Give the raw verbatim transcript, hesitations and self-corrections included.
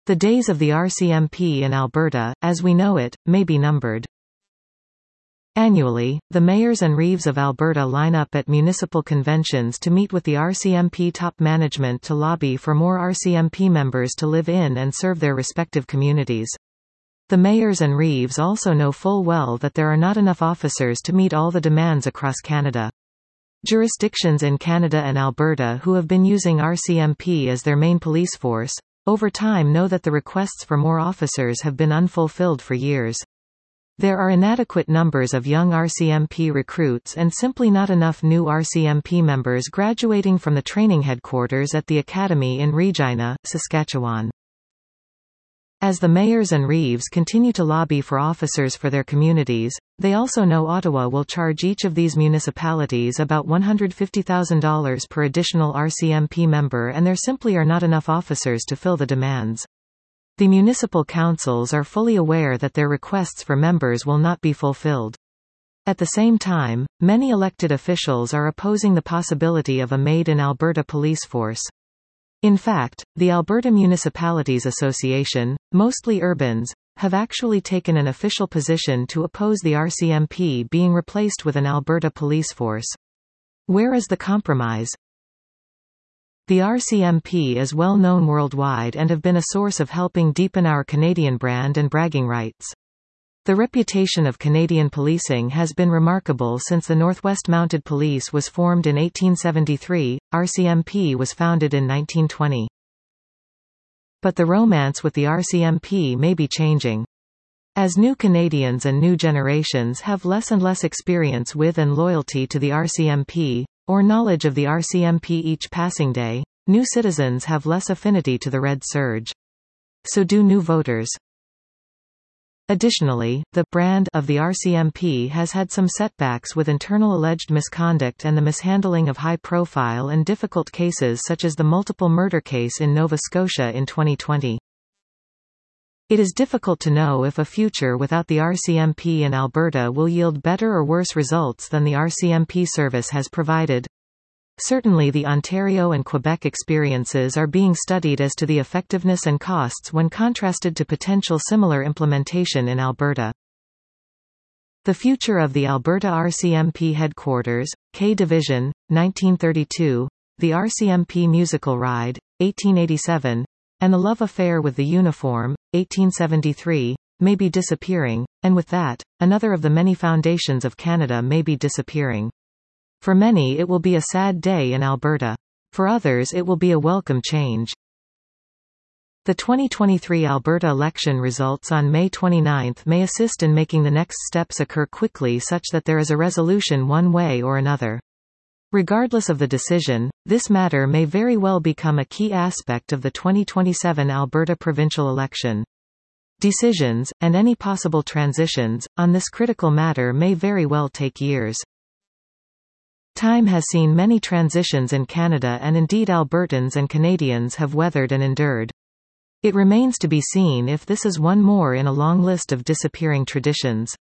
The days of the R C M P in Alberta, as we know it, may be numbered. Annually, the mayors and reeves of Alberta line up at municipal conventions to meet with the R C M P top management to lobby for more R C M P members to live in and serve their respective communities. The mayors and reeves also know full well that there are not enough officers to meet all the demands across Canada. Jurisdictions in Canada and Alberta who have been using R C M P as their main police force, over time know that the requests for more officers have been unfulfilled for years. There are inadequate numbers of young R C M P recruits and simply not enough new R C M P members graduating from the training headquarters at the Academy in Regina, Saskatchewan. As the mayors and reeves continue to lobby for officers for their communities, they also know Ottawa will charge each of these municipalities about one hundred fifty thousand dollars per additional R C M P member, and there simply are not enough officers to fill the demands. The municipal councils are fully aware that their requests for members will not be fulfilled. At the same time, many elected officials are opposing the possibility of a Made in Alberta police force. In fact, the Alberta Municipalities Association, mostly urbans, have actually taken an official position to oppose the R C M P being replaced with an Alberta police force. Where is the compromise? The R C M P is well known worldwide and have been a source of helping deepen our Canadian brand and bragging rights. The reputation of Canadian policing has been remarkable since the Northwest Mounted Police was formed in eighteen seventy-three, R C M P was founded in nineteen twenty. But the romance with the R C M P may be changing. As new Canadians and new generations have less and less experience with and loyalty to the R C M P, or knowledge of the R C M P each passing day, new citizens have less affinity to the Red Surge. So do new voters. Additionally, the brand of the R C M P has had some setbacks with internal alleged misconduct and the mishandling of high-profile and difficult cases such as the multiple murder case in Nova Scotia in twenty twenty. It is difficult to know if a future without the R C M P in Alberta will yield better or worse results than the R C M P service has provided. Certainly the Ontario and Quebec experiences are being studied as to the effectiveness and costs when contrasted to potential similar implementation in Alberta. The future of the Alberta R C M P headquarters, K Division, nineteen thirty-two, the R C M P musical ride, eighteen eighty-seven, and the love affair with the uniform, eighteen seventy-three, may be disappearing, and with that, another of the many foundations of Canada may be disappearing. For many it will be a sad day in Alberta. For others it will be a welcome change. The twenty twenty-three Alberta election results on May twenty-ninth may assist in making the next steps occur quickly such that there is a resolution one way or another. Regardless of the decision, this matter may very well become a key aspect of the twenty twenty-seven Alberta provincial election. Decisions, and any possible transitions, on this critical matter may very well take years. Time has seen many transitions in Canada, and indeed Albertans and Canadians have weathered and endured. It remains to be seen if this is one more in a long list of disappearing traditions.